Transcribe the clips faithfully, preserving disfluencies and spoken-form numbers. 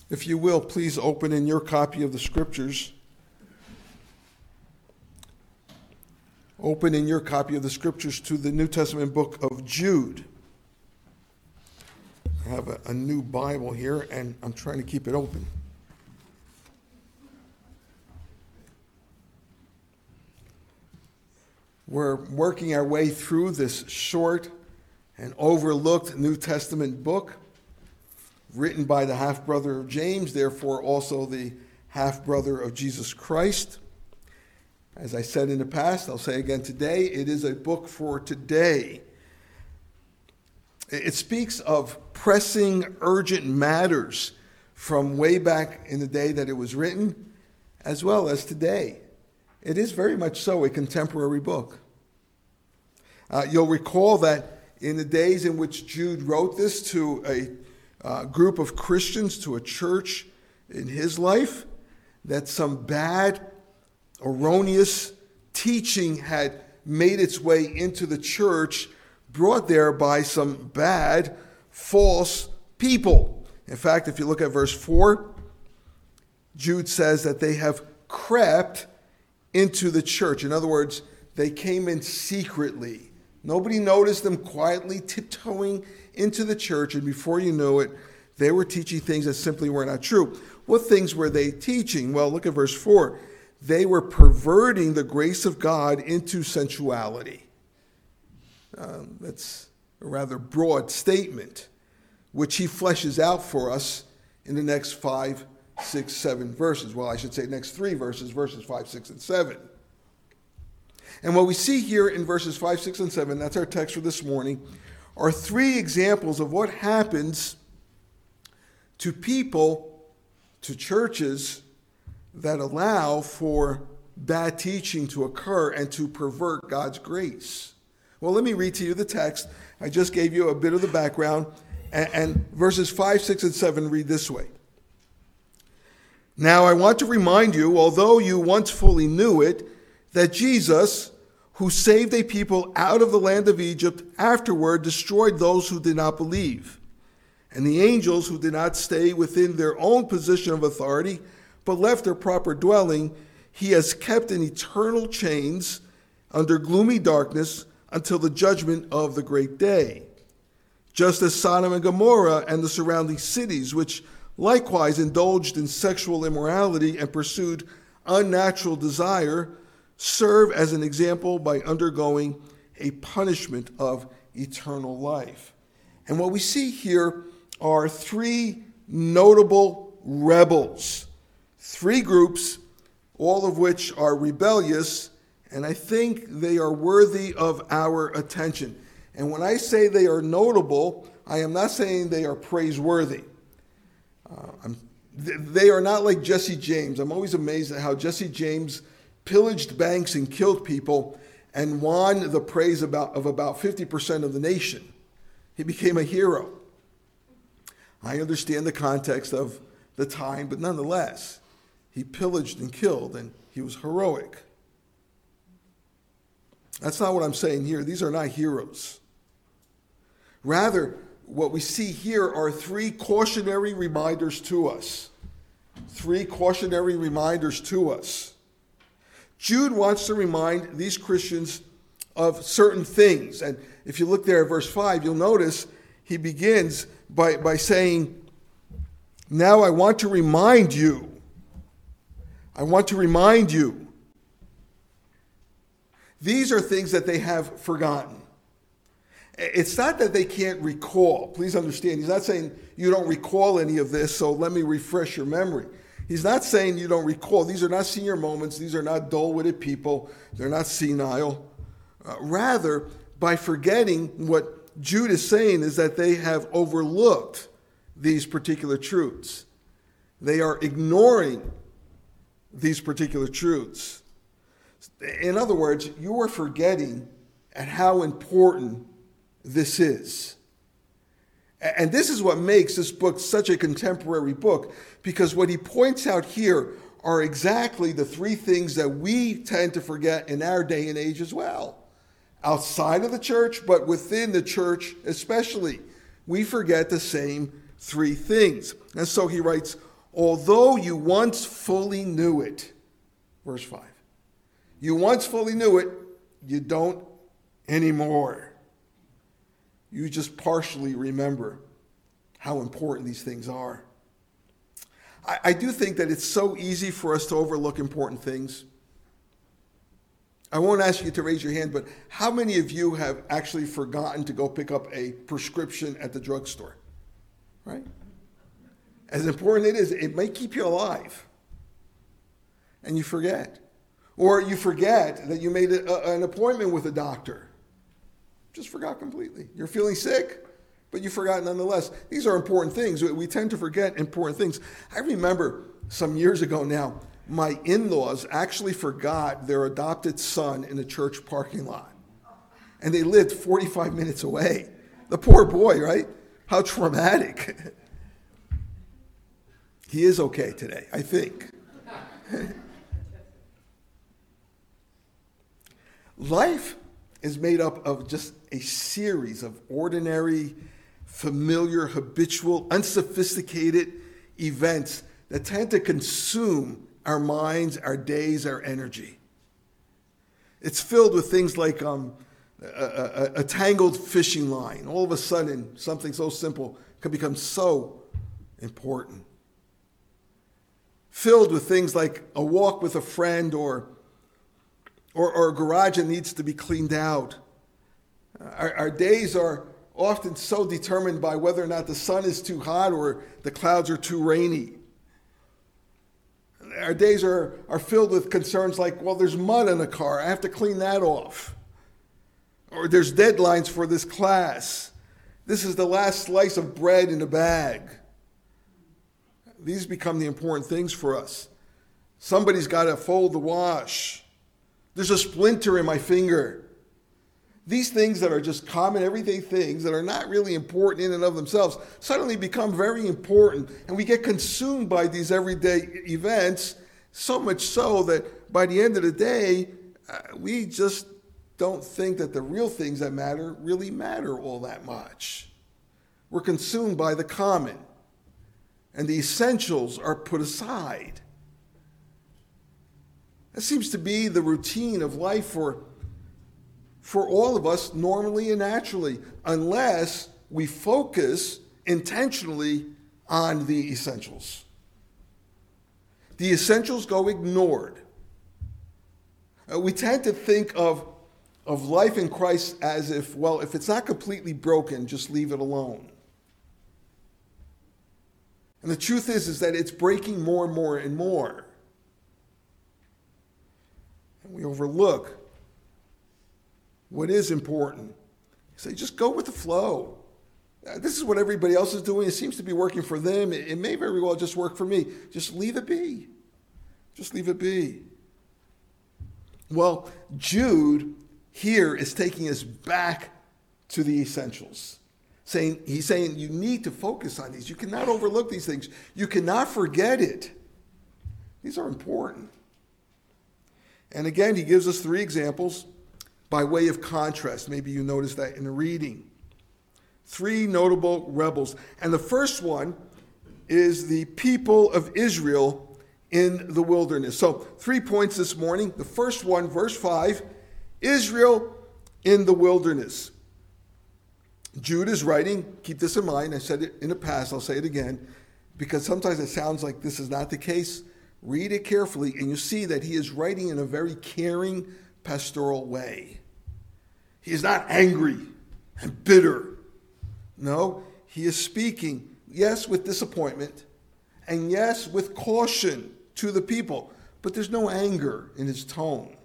If you will, please open in your copy of the Scriptures. Open in your copy of the Scriptures to the New Testament book of Jude. I have a, a new Bible here, and I'm trying to keep it open. We're working our way through this short and overlooked New Testament book, written by the half-brother of James, therefore also the half-brother of Jesus Christ. As I said in the past, I'll say again today, it is a book for today. It speaks of pressing, urgent matters from way back in the day that it was written, as well as today. It is very much so a contemporary book. Uh, you'll recall that in the days in which Jude wrote this to a uh, group of Christians, to a church in his life, that some bad, erroneous teaching had made its way into the church, brought there by some bad, false people. In fact, if you look at verse four, Jude says that they have crept into the church. In other words, they came in secretly. Nobody noticed them quietly tiptoeing into the church, and before you knew it, they were teaching things that simply were not true. What things were they teaching? Well, look at verse four. They were perverting the grace of God into sensuality. Um, that's a rather broad statement, which he fleshes out for us in the next five, six, seven verses. Well, I should say next three verses, verses five, six, and seven. And what we see here in verses five, six, and seven, that's our text for this morning, are three examples of what happens to people, to churches, that allow for bad teaching to occur and to pervert God's grace. Well, let me read to you the text. I just gave you a bit of the background, and, and verses five, six, and seven read this way. Now I want to remind you, although you once fully knew it, that Jesus, who saved a people out of the land of Egypt, afterward destroyed those who did not believe. And the angels who did not stay within their own position of authority, but left their proper dwelling, he has kept in eternal chains under gloomy darkness until the judgment of the great day. Just as Sodom and Gomorrah and the surrounding cities, which likewise indulged in sexual immorality and pursued unnatural desire, serve as an example by undergoing a punishment of eternal life. And what we see here are three notable rebels, three groups, all of which are rebellious, and I think they are worthy of our attention. And when I say they are notable, I am not saying they are praiseworthy. Uh, I'm, they are not like Jesse James. I'm always amazed at how Jesse James pillaged banks and killed people and won the praise about, of about fifty percent of the nation. He became a hero. I understand the context of the time, but nonetheless, he pillaged and killed, and he was heroic. That's not what I'm saying here. These are not heroes. Rather, what we see here are three cautionary reminders to us. Three cautionary reminders to us. Jude wants to remind these Christians of certain things. And if you look there at verse five, you'll notice he begins by, by saying, now I want to remind you. I want to remind you. These are things that they have forgotten. It's not that they can't recall. Please understand, he's not saying you don't recall any of this, so let me refresh your memory. He's not saying you don't recall. These are not senior moments. These are not dull-witted people. They're not senile. Uh, rather, by forgetting, what Jude is saying is that they have overlooked these particular truths. They are ignoring these particular truths. In other words, you are forgetting at how important this is. And this is what makes this book such a contemporary book, because what he points out here are exactly the three things that we tend to forget in our day and age as well. Outside of the church, but within the church especially, we forget the same three things. And so he writes, although you once fully knew it. Verse five. You once fully knew it, you don't anymore. You just partially remember how important these things are. I, I do think that it's so easy for us to overlook important things. I won't ask you to raise your hand, but how many of you have actually forgotten to go pick up a prescription at the drugstore? Right? As important it is, it may keep you alive. And you forget. Or you forget that you made a, an appointment with a doctor. Just forgot completely. You're feeling sick, but you forgot nonetheless. These are important things. We tend to forget important things. I remember some years ago now, my in-laws actually forgot their adopted son in a church parking lot. And they lived forty-five minutes away. The poor boy, right? How traumatic. He is okay today, I think. Life is made up of just a series of ordinary, familiar, habitual, unsophisticated events that tend to consume our minds, our days, our energy. It's filled with things like um, a, a, a tangled fishing line. All of a sudden, something so simple can become so important. Filled with things like a walk with a friend or Or, or a garage that needs to be cleaned out. Our, our days are often so determined by whether or not the sun is too hot or the clouds are too rainy. Our days are, are filled with concerns like, well, there's mud in the car. I have to clean that off. Or there's deadlines for this class. This is the last slice of bread in the bag. These become the important things for us. Somebody's got to fold the wash. There's a splinter in my finger. These things that are just common everyday things that are not really important in and of themselves suddenly become very important. And we get consumed by these everyday events, so much so that by the end of the day, uh, we just don't think that the real things that matter really matter all that much. We're consumed by the common, and the essentials are put aside. That seems to be the routine of life for, for all of us, normally and naturally, unless we focus intentionally on the essentials. The essentials go ignored. Uh, we tend to think of, of life in Christ as if, well, if it's not completely broken, just leave it alone. And the truth is, is that it's breaking more and more and more. We overlook what is important. You say, just go with the flow. Uh, this is what everybody else is doing. It seems to be working for them. It, it may very well just work for me. Just leave it be. Just leave it be. Well, Jude here is taking us back to the essentials. Saying, he's saying you need to focus on these. You cannot overlook these things. You cannot forget it. These are important. And again, he gives us three examples by way of contrast. Maybe you noticed that in the reading. Three notable rebels. And the first one is the people of Israel in the wilderness. So three points this morning. The first one, verse five, Israel in the wilderness. Jude is writing, keep this in mind, I said it in the past, I'll say it again, because sometimes it sounds like this is not the case. Read it carefully, and you see that he is writing in a very caring, pastoral way. He is not angry and bitter. No, he is speaking, yes, with disappointment, and yes, with caution to the people, but there's no anger in his tone.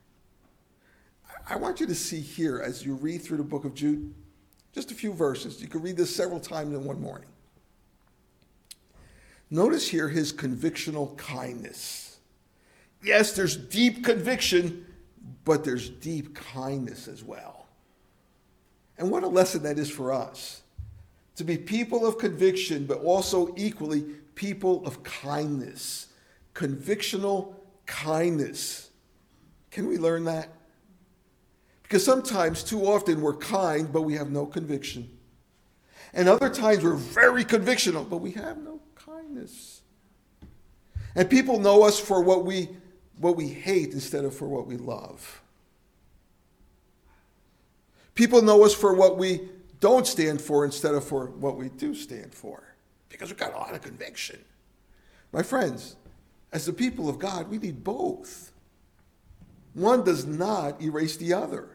I want you to see here, as you read through the book of Jude, just a few verses. You can read this several times in one morning. Notice here his convictional kindness. Yes, there's deep conviction, but there's deep kindness as well. And what a lesson that is for us. To be people of conviction, but also equally people of kindness. Convictional kindness. Can we learn that? Because sometimes, too often, we're kind, but we have no conviction. And other times, we're very convictional, but we have no kindness. And people know us for what we what we hate instead of for what we love. People know us for what we don't stand for instead of for what we do stand for, because we've got a lot of conviction. My friends, as the people of God, we need both. One does not erase the other.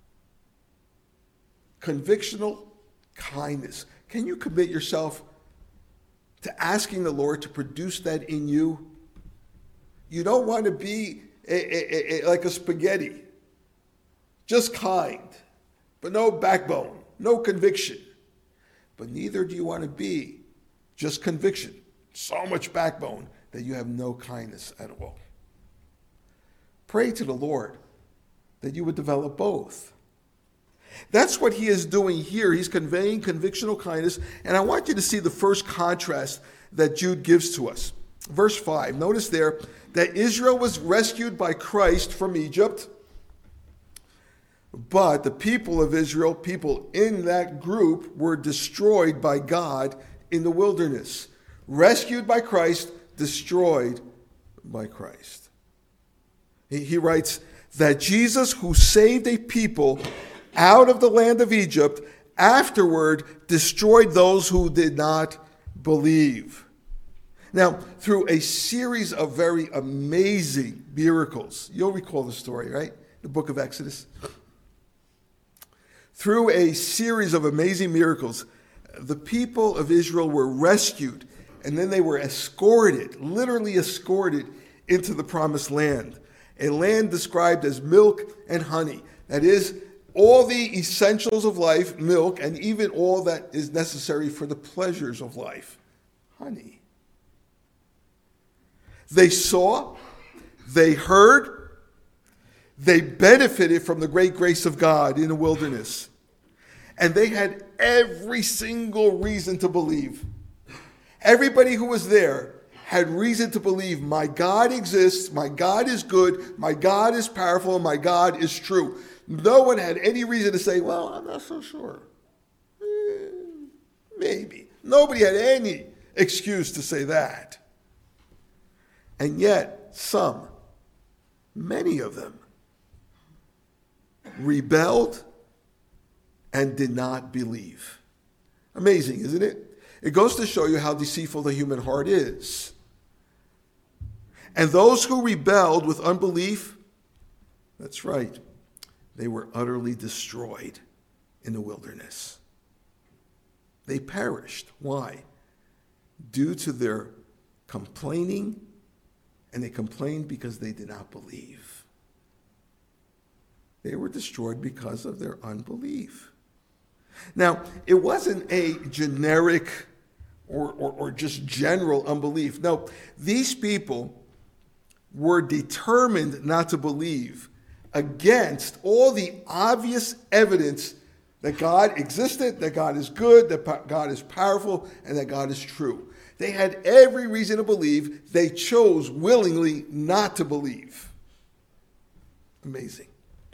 Convictional kindness. Can you commit yourself to asking the Lord to produce that in you? You don't want to be a, a, a, like a spaghetti, just kind, but no backbone, no conviction. But neither do you want to be just conviction, so much backbone that you have no kindness at all. Pray to the Lord that you would develop both. That's what he is doing here. He's conveying convictional kindness. And I want you to see the first contrast that Jude gives to us. Verse five, notice there that Israel was rescued by Christ from Egypt, but the people of Israel, people in that group, were destroyed by God in the wilderness. Rescued by Christ, destroyed by Christ. He, he writes that Jesus, who saved a people out of the land of Egypt, afterward destroyed those who did not believe. Now, through a series of very amazing miracles, you'll recall the story, right? The book of Exodus. Through a series of amazing miracles, the people of Israel were rescued, and then they were escorted, literally escorted, into the promised land, a land described as milk and honey. That is, all the essentials of life, milk, and even all that is necessary for the pleasures of life, honey. They saw, they heard, they benefited from the great grace of God in the wilderness. And they had every single reason to believe. Everybody who was there had reason to believe my God exists, my God is good, my God is powerful, and my God is true. No one had any reason to say, well, I'm not so sure. Eh, maybe. Nobody had any excuse to say that. And yet, some, many of them, rebelled and did not believe. Amazing, isn't it? It goes to show you how deceitful the human heart is. And those who rebelled with unbelief, that's right, they were utterly destroyed in the wilderness. They perished. Why? Due to their complaining, and they complained because they did not believe. They were destroyed because of their unbelief. Now, it wasn't a generic or, or, or just general unbelief. No, these people were determined not to believe against all the obvious evidence that God existed, that God is good, that God is powerful, and that God is true. They had every reason to believe. They chose willingly not to believe. Amazing.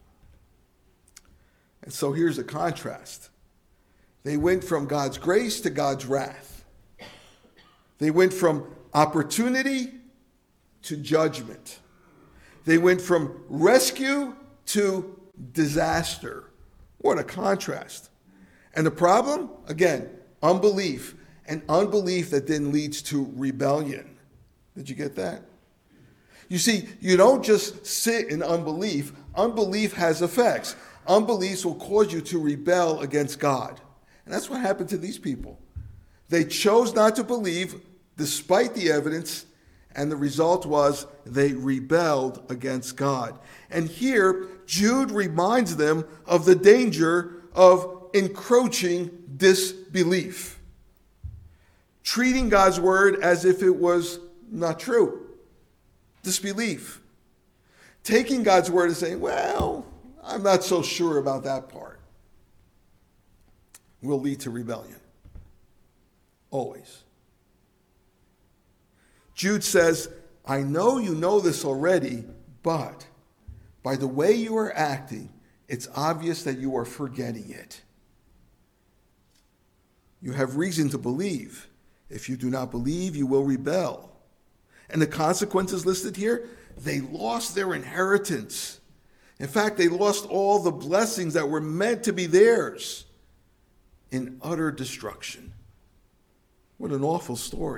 And so here's a contrast. They went from God's grace to God's wrath. They went from opportunity to judgment. They went from rescue to disaster. What a contrast. And the problem, again, unbelief. And unbelief that then leads to rebellion. Did you get that? You see, you don't just sit in unbelief. Unbelief has effects. Unbelief will cause you to rebel against God. And that's what happened to these people. They chose not to believe despite the evidence, and the result was they rebelled against God. And here, Jude reminds them of the danger of encroaching disbelief. Treating God's word as if it was not true. Disbelief. Taking God's word and saying, well, I'm not so sure about that part, will lead to rebellion. Always. Jude says, I know you know this already, but by the way you are acting, it's obvious that you are forgetting it. You have reason to believe. If you do not believe, you will rebel. And the consequences listed here, they lost their inheritance. In fact, they lost all the blessings that were meant to be theirs in utter destruction. What an awful story.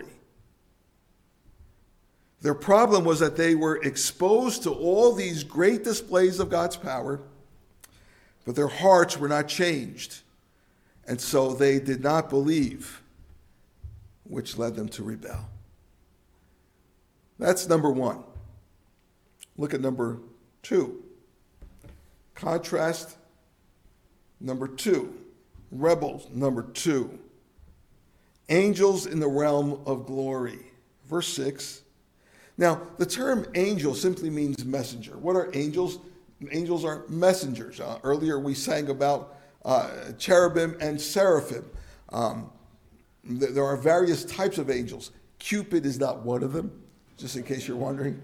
Their problem was that they were exposed to all these great displays of God's power, but their hearts were not changed, and so they did not believe, which led them to rebel. That's number one. Look at number two. Contrast number two. Rebels number two. Angels in the realm of glory. Verse six. Now, the term angel simply means messenger. What are angels? Angels are messengers. Uh, earlier we sang about uh, cherubim and seraphim. Um, th- there are various types of angels. Cupid is not one of them, just in case you're wondering.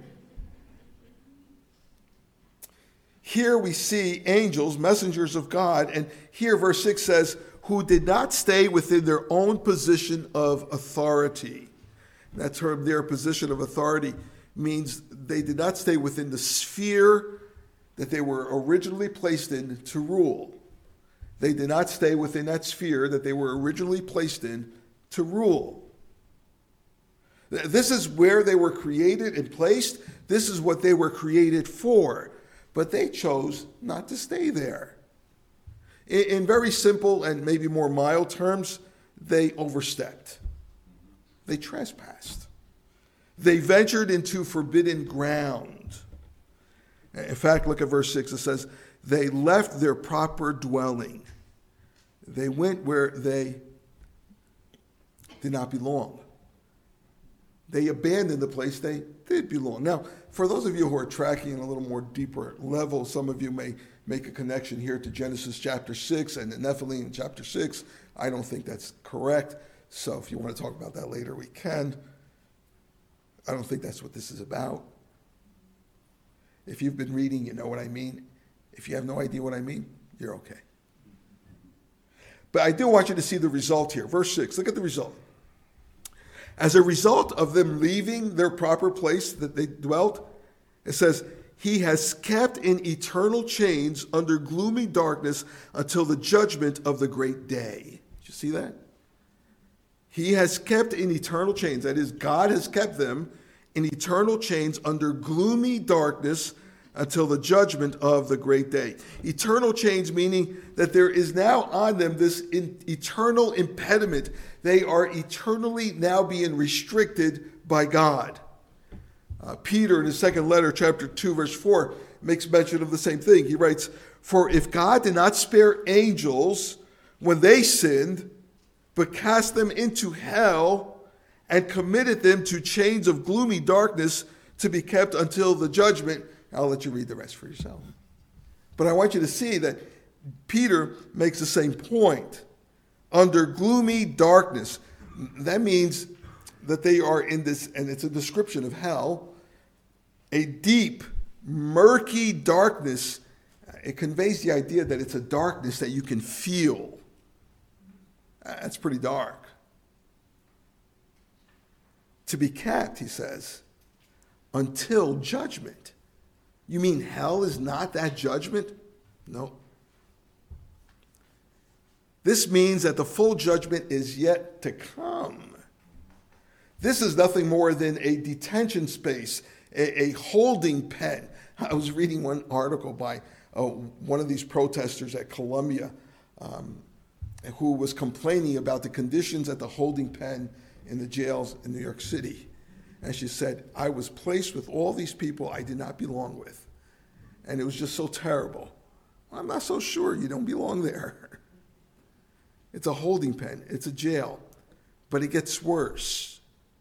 Here we see angels, messengers of God, and here verse six says, who did not stay within their own position of authority. That term, their position of authority, means they did not stay within the sphere that they were originally placed in to rule. They did not stay within that sphere that they were originally placed in to rule. This is where they were created and placed. This is what they were created for. But they chose not to stay there. In, in very simple and maybe more mild terms, they overstepped. They trespassed. They ventured into forbidden ground. In fact, look at verse six. It says, they left their proper dwelling. They went where they did not belong. They abandoned the place they did belong. Now, for those of you who are tracking in a little more deeper level, some of you may make a connection here to Genesis chapter six and the Nephilim in chapter six. I don't think that's correct. So if you want to talk about that later, we can. I don't think that's what this is about. If you've been reading, you know what I mean. If you have no idea what I mean, you're okay. But I do want you to see the result here. Verse six, look at the result. As a result of them leaving their proper place that they dwelt, it says, he has kept in eternal chains under gloomy darkness until the judgment of the great day. Did you see that? He has kept in eternal chains. That is, God has kept them in eternal chains under gloomy darkness until the judgment of the great day. Eternal chains meaning that there is now on them this in, eternal impediment. They are eternally now being restricted by God. Uh, Peter, in his second letter, chapter two, verse four, makes mention of the same thing. He writes, for if God did not spare angels when they sinned, but cast them into hell and committed them to chains of gloomy darkness to be kept until the judgment. I'll let you read the rest for yourself. But I want you to see that Peter makes the same point. Under gloomy darkness. That means that they are in this, and it's a description of hell, a deep, murky darkness. It conveys the idea that it's a darkness that you can feel. That's pretty dark. To be kept, he says, until judgment. You mean hell is not that judgment? No. This means that the full judgment is yet to come. This is nothing more than a detention space, a, a holding pen. I was reading one article by uh, one of these protesters at Columbia um, who was complaining about the conditions at the holding pen in the jails in New York City. And she said, I was placed with all these people I did not belong with. And it was just so terrible. Well, I'm not so sure you don't belong there. It's a holding pen. It's a jail. But it gets worse.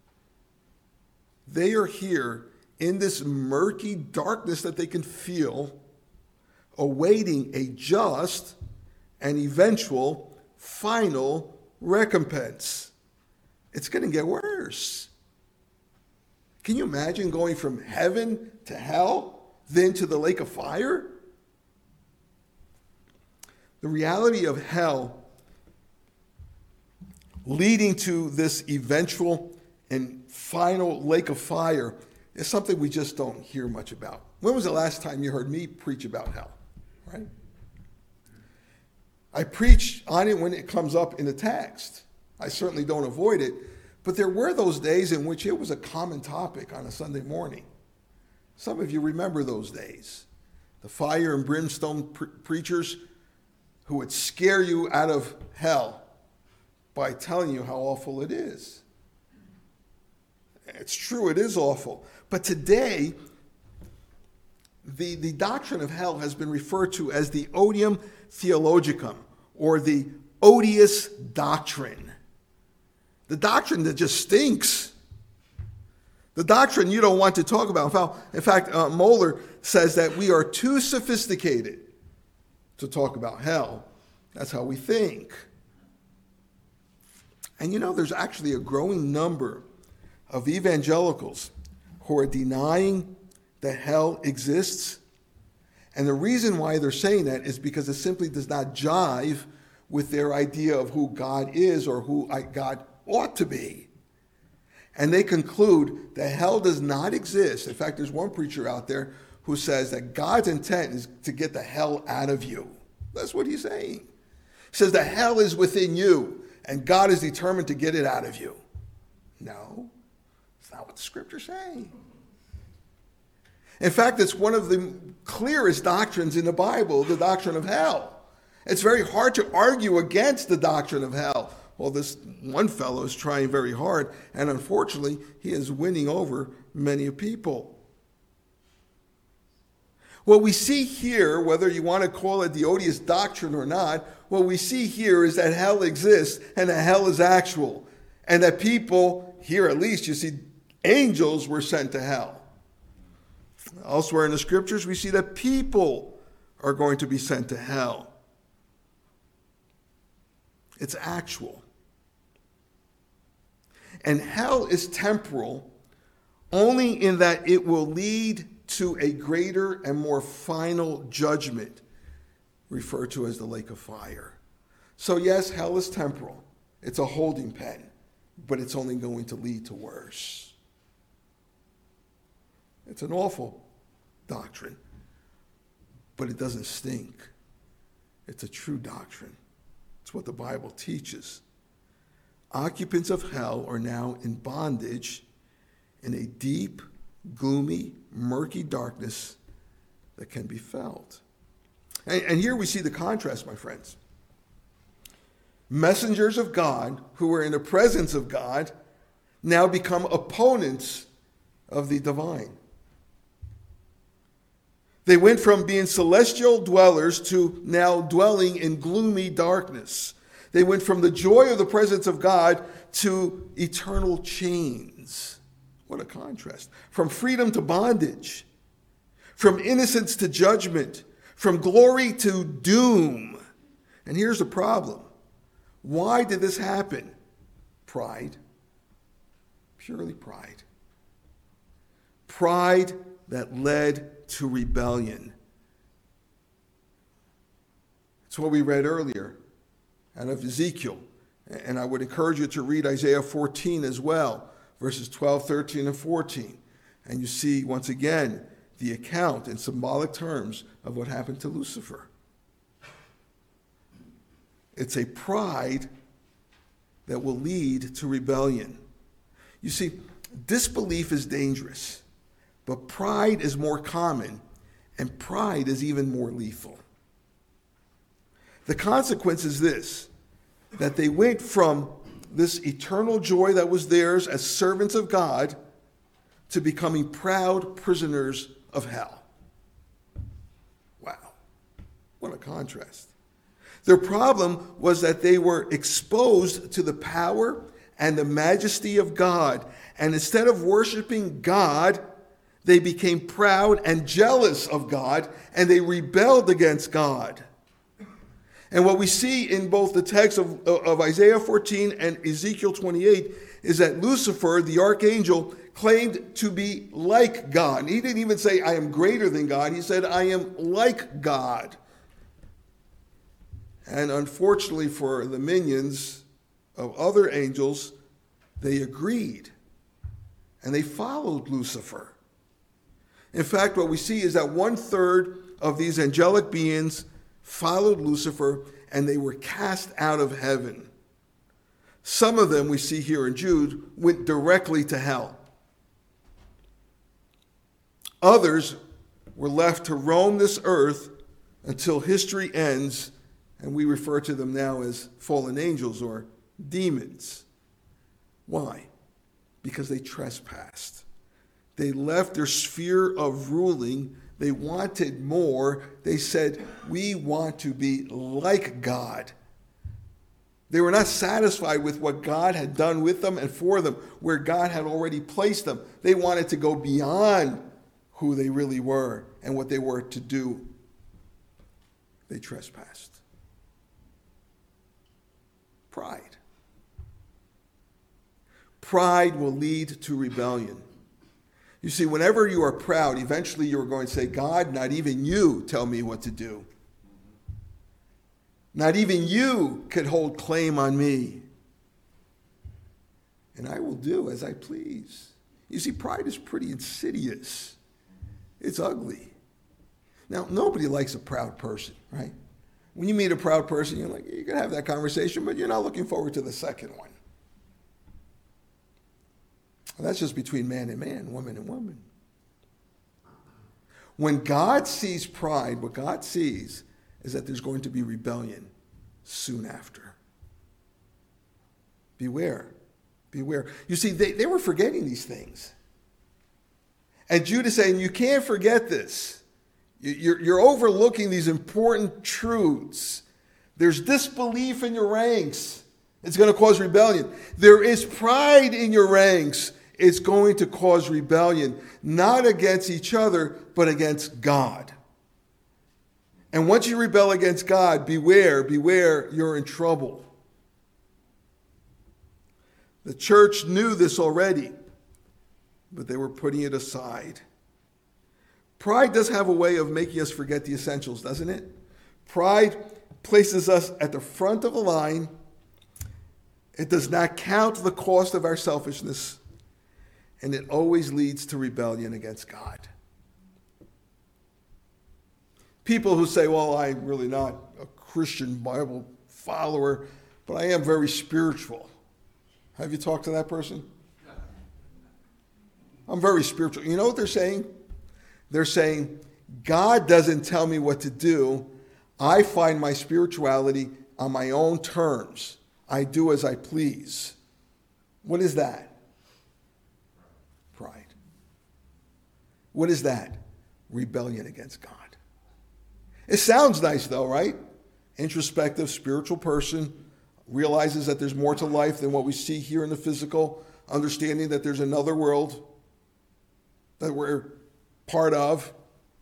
They are here in this murky darkness that they can feel, awaiting a just and eventual final recompense. It's going to get worse. Can you imagine going from heaven to hell, then to the lake of fire? The reality of hell leading to this eventual and final lake of fire is something we just don't hear much about. When was the last time you heard me preach about hell? Right? I preach on it when it comes up in the text. I certainly don't avoid it. But there were those days in which it was a common topic on a Sunday morning. Some of you remember those days. The fire and brimstone pre- preachers who would scare you out of hell by telling you how awful it is. It's true, it is awful. But today, the, the doctrine of hell has been referred to as the odium theologicum, or the odious doctrine. The doctrine that just stinks. The doctrine you don't want to talk about. In fact, in fact uh, Moeller says that we are too sophisticated to talk about hell. That's how we think. And you know, there's actually a growing number of evangelicals who are denying that hell exists. And the reason why they're saying that is because it simply does not jive with their idea of who God is or who God ought to be. And they conclude that hell does not exist. In fact, there's one preacher out there who says that God's intent is to get the hell out of you. That's what he's saying. He says the hell is within you, and God is determined to get it out of you. No, it's not what the scripture's saying. In fact, it's one of the clearest doctrines in the Bible, the doctrine of hell. It's very hard to argue against the doctrine of hell. Well, this one fellow is trying very hard, and unfortunately, he is winning over many people. What we see here, whether you want to call it the odious doctrine or not, what we see here is that hell exists and that hell is actual. And that people, here at least, you see, angels were sent to hell. Elsewhere in the scriptures, we see that people are going to be sent to hell. It's actual. And hell is temporal only in that it will lead to a greater and more final judgment, referred to as the lake of fire. So yes, hell is temporal. It's a holding pen, but it's only going to lead to worse. It's an awful doctrine, but it doesn't stink. It's a true doctrine. It's what the Bible teaches. Occupants of hell are now in bondage in a deep, gloomy, murky darkness that can be felt. And, and here we see the contrast, my friends. Messengers of God who were in the presence of God now become opponents of the divine. They went from being celestial dwellers to now dwelling in gloomy darkness. They went from the joy of the presence of God to eternal chains. What a contrast. From freedom to bondage. From innocence to judgment. From glory to doom. And here's the problem. Why did this happen? Pride. Purely pride. Pride that led to rebellion. It's what we read earlier out of Ezekiel. And I would encourage you to read Isaiah fourteen as well, verses twelve, thirteen, and fourteen. And you see, once again, the account in symbolic terms of what happened to Lucifer. It's a pride that will lead to rebellion. You see, disbelief is dangerous, but pride is more common, and pride is even more lethal. The consequence is this, that they went from this eternal joy that was theirs as servants of God to becoming proud prisoners of hell. Wow, what a contrast. Their problem was that they were exposed to the power and the majesty of God, and instead of worshiping God, they became proud and jealous of God, and they rebelled against God. And what we see in both the text of, of Isaiah fourteen and Ezekiel twenty-eight is that Lucifer, the archangel, claimed to be like God. He didn't even say, I am greater than God. He said, I am like God. And unfortunately for the minions of other angels, they agreed. and they followed Lucifer. In fact, what we see is that one third of these angelic beings followed Lucifer, and they were cast out of heaven. Some of them, we see here in Jude, went directly to hell. Others were left to roam this earth until history ends, and we refer to them now as fallen angels or demons. Why? Because they trespassed. They left their sphere of ruling. They wanted more. They said, we want to be like God. They were not satisfied with what God had done with them and for them, where God had already placed them. They wanted to go beyond who they really were and what they were to do. They trespassed. Pride. Pride will lead to rebellion. You see, whenever you are proud, eventually you are going to say, God, not even you tell me what to do. Not even you could hold claim on me. And I will do as I please. You see, pride is pretty insidious. It's ugly. Now, nobody likes a proud person, right? When you meet a proud person, you're like, you can have that conversation, but you're not looking forward to the second one. And that's just between man and man, woman and woman. When God sees pride, what God sees is that there's going to be rebellion soon after. Beware. Beware. You see, they, they were forgetting these things. And Jude is saying, you can't forget this. You're, you're overlooking these important truths. There's disbelief in your ranks. It's going to cause rebellion. There is pride in your ranks. It's going to cause rebellion, not against each other, but against God. And once you rebel against God, beware, beware, you're in trouble. The church knew this already, but they were putting it aside. Pride does have a way of making us forget the essentials, doesn't it? Pride places us at the front of the line. It does not count the cost of our selfishness, and it always leads to rebellion against God. People who say, well, I'm really not a Christian Bible follower, but I am very spiritual. Have you talked to that person? I'm very spiritual. You know what they're saying? They're saying, God doesn't tell me what to do. I find my spirituality on my own terms. I do as I please. What is that? Pride. What is that? Rebellion against God. It sounds nice though, right? Introspective, spiritual person, realizes that there's more to life than what we see here in the physical, understanding that there's another world that we're part of,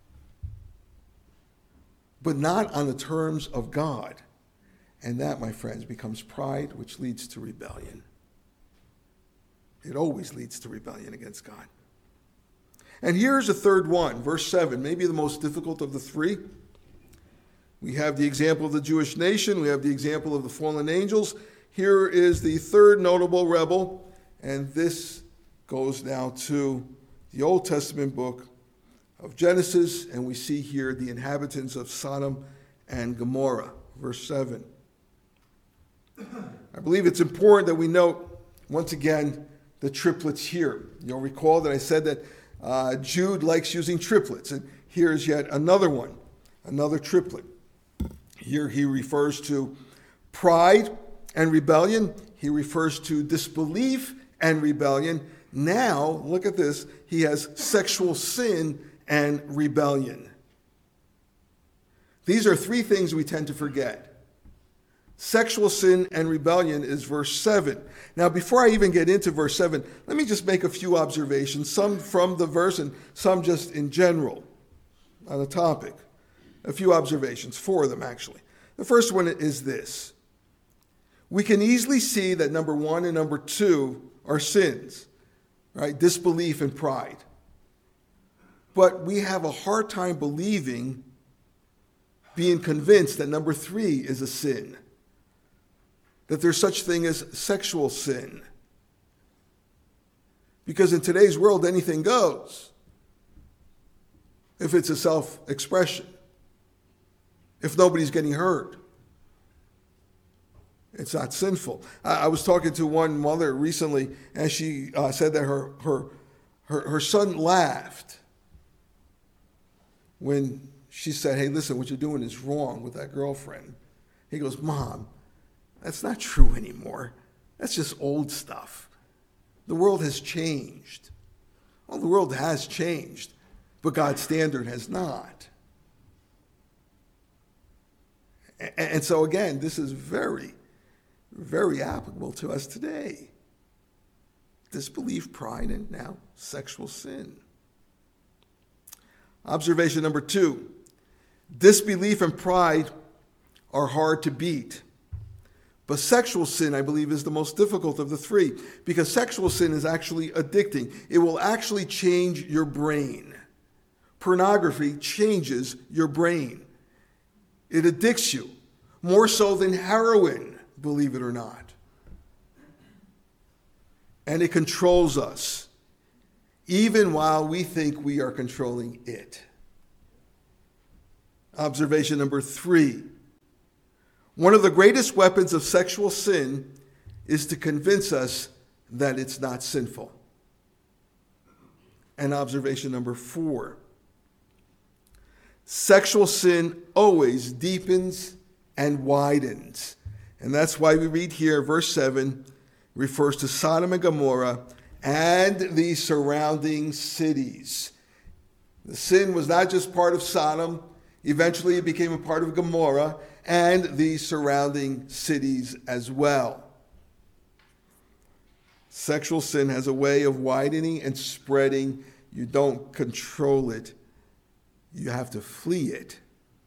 but not on the terms of God. And that, my friends, becomes pride, which leads to rebellion. It always leads to rebellion against God. And here's a third one, verse seven, maybe the most difficult of the three. We have the example of the Jewish nation. We have the example of the fallen angels. Here is the third notable rebel, and this goes now to the Old Testament book of Genesis, and we see here the inhabitants of Sodom and Gomorrah, verse seven. I believe it's important that we note, once again, the triplets here. You'll recall that I said that uh, Jude likes using triplets, and here's yet another one, another triplet. Here he refers to pride and rebellion. He refers to disbelief and rebellion. Now, look at this, he has sexual sin and rebellion. These are three things we tend to forget. Sexual sin and rebellion is verse seven. Now, before I even get into verse seven, let me just make a few observations, some from the verse and some just in general on the topic. A few observations, four of them actually. The first one is this. We can easily see that number one and number two are sins, right? Disbelief and pride. But we have a hard time believing, being convinced that number three is a sin. That there's such thing as sexual sin. Because in today's world, anything goes. If it's a self-expression. If nobody's getting hurt. It's not sinful. I, I was talking to one mother recently, and she uh, said that her, her, her, her son laughed when she said, hey, listen, what you're doing is wrong with that girlfriend. He goes, Mom, that's not true anymore. That's just old stuff. The world has changed. Well, the world has changed, but God's standard has not. And so again, this is very, very applicable to us today. Disbelief, pride, and now sexual sin. Observation number two. Disbelief and pride are hard to beat. But sexual sin, I believe, is the most difficult of the three, because sexual sin is actually addicting. It will actually change your brain. Pornography changes your brain. It addicts you, more so than heroin, believe it or not. And it controls us, even while we think we are controlling it. Observation number three. One of the greatest weapons of sexual sin is to convince us that it's not sinful. And observation number four. Sexual sin always deepens and widens. And that's why we read here, verse seven refers to Sodom and Gomorrah and the surrounding cities. The sin was not just part of Sodom. Eventually it became a part of Gomorrah and the surrounding cities as well. Sexual sin has a way of widening and spreading. You don't control it. You have to flee it.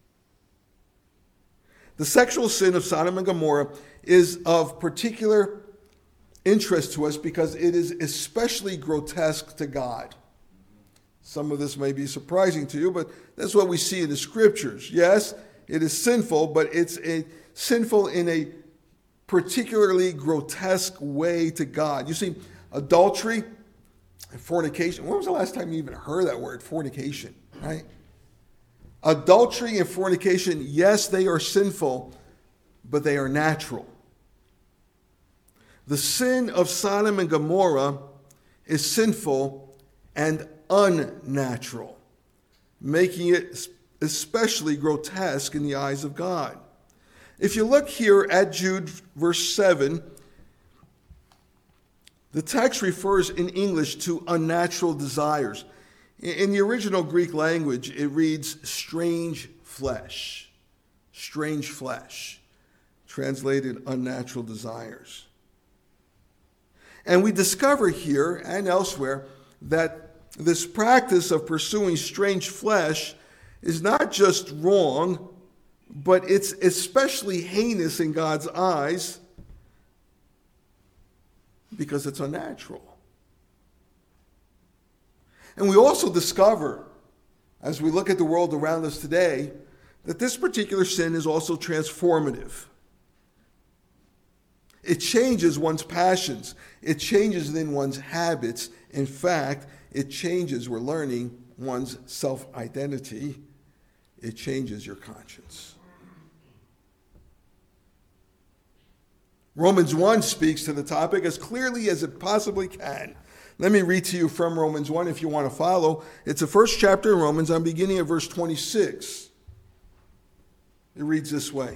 The sexual sin of Sodom and Gomorrah is of particular interest to us because it is especially grotesque to God. Some of this may be surprising to you, but that's what we see in the scriptures. Yes, it is sinful, but it's a sinful in a particularly grotesque way to God. You see, adultery and fornication. When was the last time you even heard that word, fornication, right? Adultery and fornication, yes, they are sinful, but they are natural. The sin of Sodom and Gomorrah is sinful and unnatural, making it especially grotesque in the eyes of God. If you look here at Jude verse seven, the text refers in English to unnatural desires. In the original Greek language, it reads strange flesh, strange flesh, translated unnatural desires. And we discover here and elsewhere that this practice of pursuing strange flesh is not just wrong, but it's especially heinous in God's eyes because it's unnatural. And we also discover, as we look at the world around us today, that this particular sin is also transformative. It changes one's passions. It changes then one's habits. In fact, it changes, we're learning, one's self-identity. It changes your conscience. Romans one speaks to the topic as clearly as it possibly can. Let me read to you from Romans one if you want to follow. It's the first chapter in Romans. I'm beginning at verse twenty-six. It reads this way.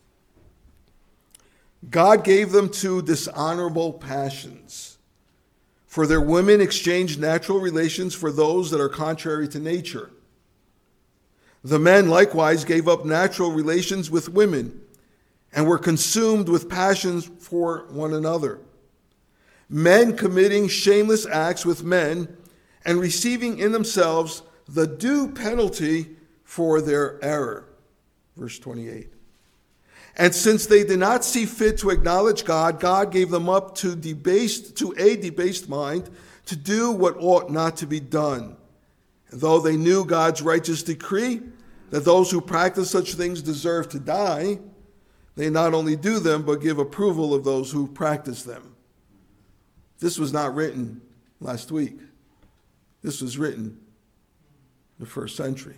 God gave them to dishonorable passions. For their women exchanged natural relations for those that are contrary to nature. The men likewise gave up natural relations with women and were consumed with passions for one another. Men committing shameless acts with men and receiving in themselves the due penalty for their error. Verse twenty-eight. And since they did not see fit to acknowledge God, God gave them up to debased, to a debased mind to do what ought not to be done. And though they knew God's righteous decree that those who practice such things deserve to die, they not only do them, but give approval of those who practice them. This was not written last week. This was written in the first century.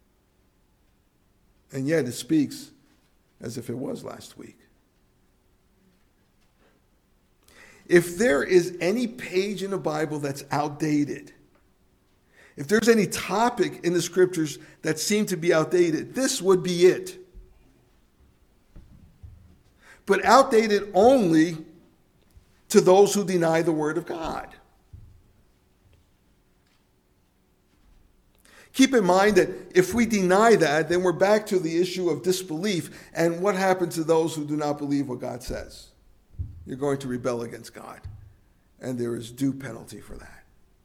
And yet it speaks as if it was last week. If there is any page in the Bible that's outdated, if there's any topic in the scriptures that seem to be outdated, this would be it. But outdated only to those who deny the Word of God. Keep in mind that if we deny that, then we're back to the issue of disbelief. And what happens to those who do not believe what God says? You're going to rebel against God. And there is due penalty for that.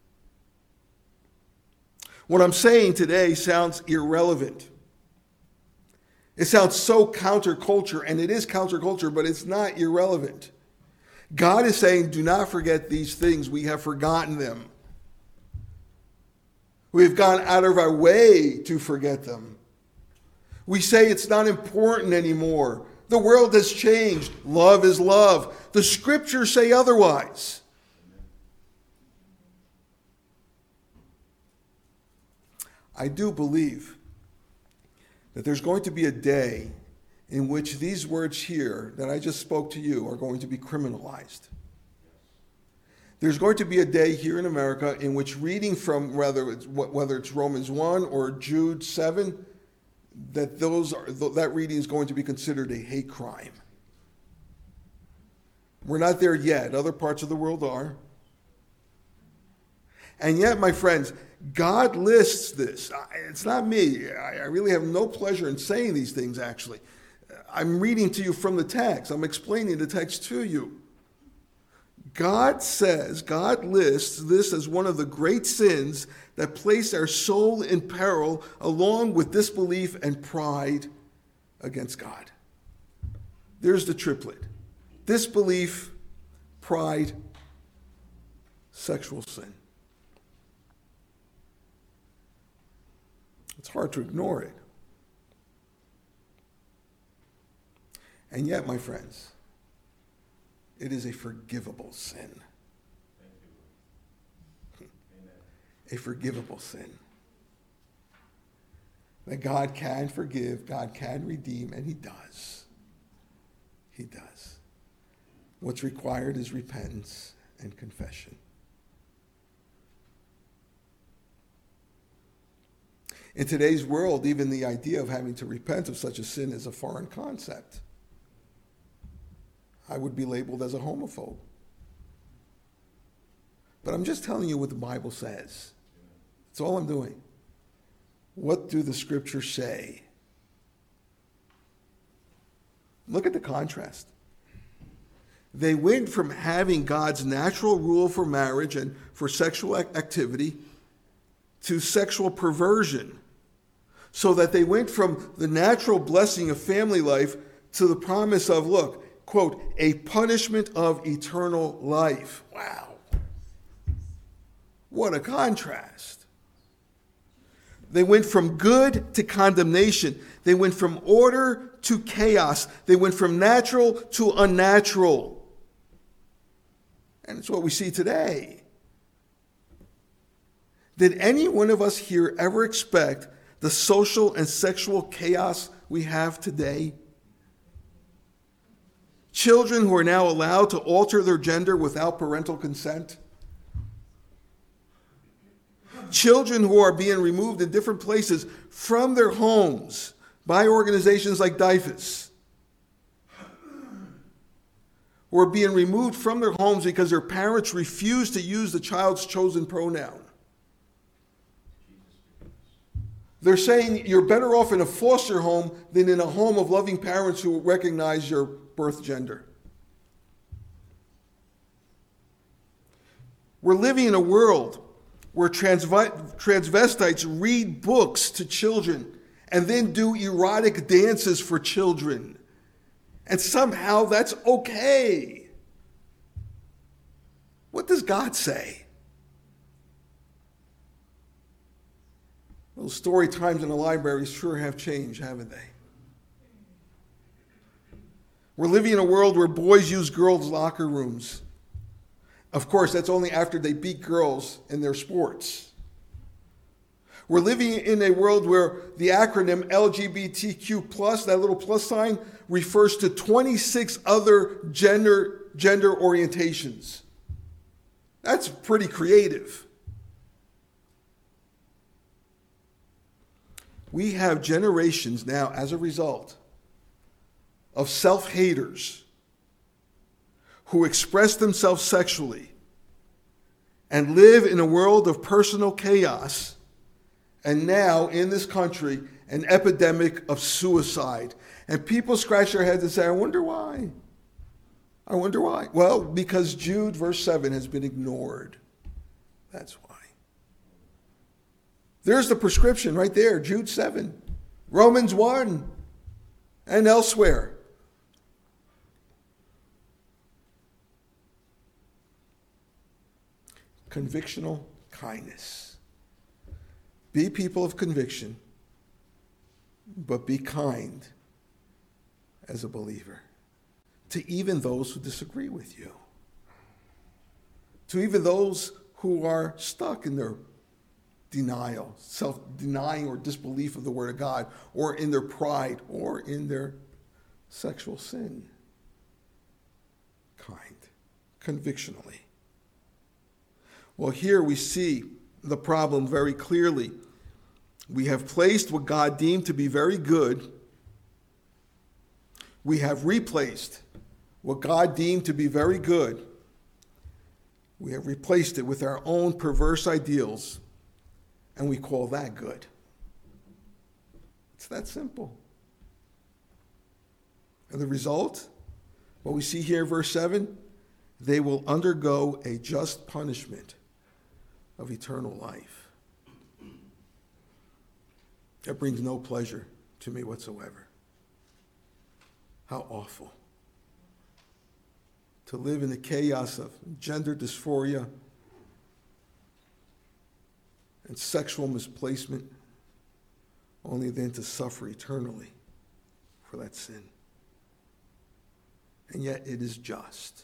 What I'm saying today sounds irrelevant. It sounds so counterculture, and it is counterculture, but it's not irrelevant. God is saying, do not forget these things. We have forgotten them. We've gone out of our way to forget them. We say it's not important anymore. The world has changed. Love is love. The scriptures say otherwise. I do believe that there's going to be a day in which these words here that I just spoke to you are going to be criminalized. There's going to be a day here in America in which reading from whether it's, whether it's Romans one or Jude seven, that those are, that reading is going to be considered a hate crime. We're not there yet. Other parts of the world are. And yet, my friends, God lists this. It's not me. I really have no pleasure in saying these things, actually. I'm reading to you from the text. I'm explaining the text to you. God says, God lists this as one of the great sins that place our soul in peril, along with disbelief and pride against God. There's the triplet. Disbelief, pride, sexual sin. It's hard to ignore it. And yet, my friends, it is a forgivable sin. A forgivable sin. That God can forgive, God can redeem, and He does. He does. What's required is repentance and confession. In today's world, even the idea of having to repent of such a sin is a foreign concept. I would be labeled as a homophobe. But I'm just telling you what the Bible says. That's all I'm doing. What do the scriptures say? Look at the contrast. They went from having God's natural rule for marriage and for sexual activity to sexual perversion, so that they went from the natural blessing of family life to the promise of, look, quote, a punishment of eternal life. Wow. What a contrast. They went from good to condemnation. They went from order to chaos. They went from natural to unnatural. And it's what we see today. Did any one of us here ever expect the social and sexual chaos we have today? Children who are now allowed to alter their gender without parental consent. Children who are being removed in different places from their homes by organizations like D I F U S. Who are being removed from their homes because their parents refuse to use the child's chosen pronoun. They're saying you're better off in a foster home than in a home of loving parents who recognize your birth gender. We're living in a world where transvi- transvestites read books to children and then do erotic dances for children. And somehow that's okay. What does God say? Those story times in the libraries sure have changed, haven't they? We're living in a world where boys use girls' locker rooms. Of course, that's only after they beat girls in their sports. We're living in a world where the acronym L G B T Q plus, that little plus sign, refers to twenty-six other gender, gender orientations. That's pretty creative. We have generations now, as a result, of self-haters who express themselves sexually and live in a world of personal chaos, and now in this country, an epidemic of suicide. And people scratch their heads and say, I wonder why. I wonder why. Well, because Jude verse seven has been ignored. That's why. There's the prescription right there, Jude seven, Romans one, and elsewhere. Convictional kindness. Be people of conviction, but be kind as a believer to even those who disagree with you, to even those who are stuck in their denial, self-denying or disbelief of the Word of God, or in their pride, or in their sexual sin. Kind, convictionally. Well, here we see the problem very clearly. We have placed what God deemed to be very good. We have replaced what God deemed to be very good. We have replaced it with our own perverse ideals, and we call that good. It's that simple. And the result, what we see here in verse seven, they will undergo a just punishment of eternal life. That brings no pleasure to me whatsoever. How awful. To live in the chaos of gender dysphoria and sexual misplacement, only then to suffer eternally for that sin. And yet it is just.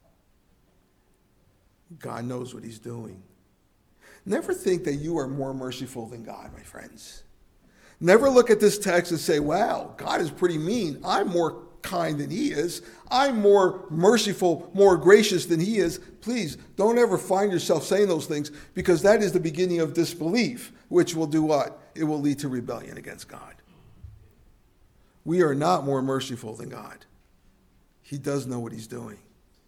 God knows what he's doing. Never think that you are more merciful than God, my friends. Never look at this text and say, wow, God is pretty mean. I'm more kind than he is. I'm more merciful, more gracious than he is. Please, don't ever find yourself saying those things, because that is the beginning of disbelief, which will do what? It will lead to rebellion against God. We are not more merciful than God. He does know what he's doing.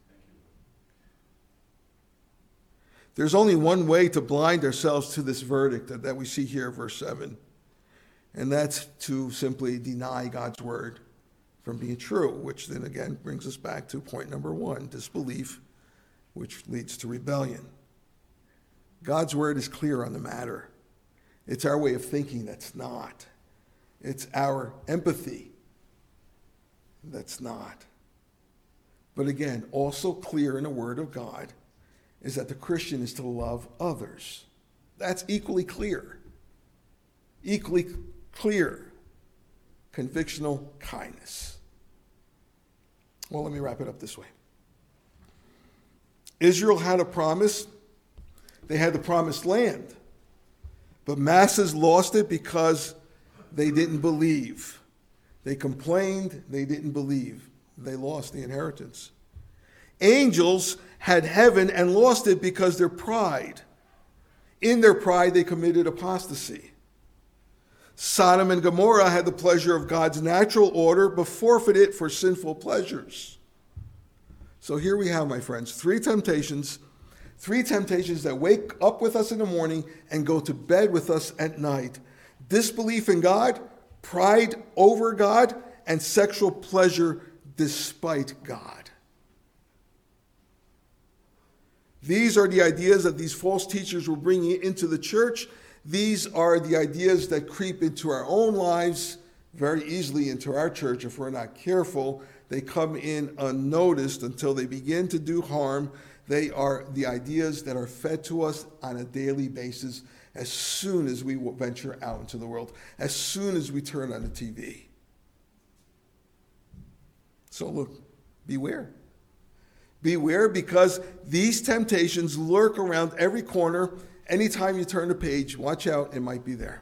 There's only one way to blind ourselves to this verdict that, that we see here, verse seven. And that's to simply deny God's word from being true, which then again brings us back to point number one, disbelief, which leads to rebellion. God's word is clear on the matter. It's our way of thinking that's not. It's our empathy that's not. But again, also clear in the word of God is that the Christian is to love others. That's equally clear. Equally clear. Convictional kindness. Well, let me wrap it up this way. Israel had a promise. They had the promised land. But masses lost it because they didn't believe. They complained. They didn't believe. They lost the inheritance. Angels had heaven and lost it because their pride. In their pride, they committed apostasy. Sodom and Gomorrah had the pleasure of God's natural order, but forfeited it for sinful pleasures. So here we have, my friends, three temptations, three temptations that wake up with us in the morning and go to bed with us at night. Disbelief in God, pride over God, and sexual pleasure despite God. These are the ideas that these false teachers were bringing into the church. These are the ideas that creep into our own lives very easily into our church if we're not careful. They come in unnoticed until they begin to do harm. They are the ideas that are fed to us on a daily basis as soon as we venture out into the world, as soon as we turn on the T V. So look, beware. Beware, because these temptations lurk around every corner. Anytime you turn a page, watch out, it might be there.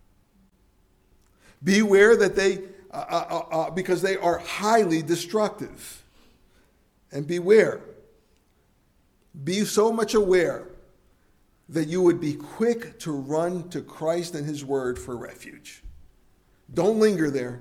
Beware that they, uh, uh, uh, because they are highly destructive. And beware, be so much aware that you would be quick to run to Christ and his word for refuge. Don't linger there.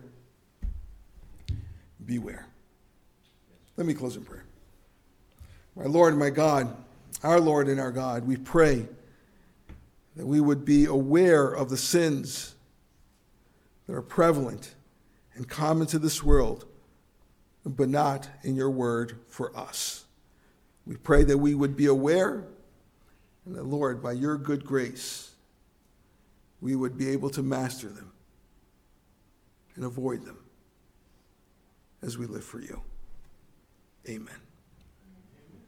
Beware. Let me close in prayer. My Lord and my God, our Lord and our God, we pray that we would be aware of the sins that are prevalent and common to this world, but not in your word for us. We pray that we would be aware, and that, Lord, by your good grace, we would be able to master them and avoid them as we live for you. Amen.